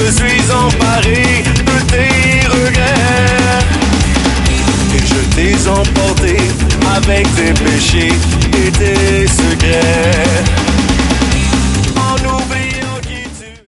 Je suis emparé de tes regrets. Et je t'ai emporté avec tes péchés et tes secrets.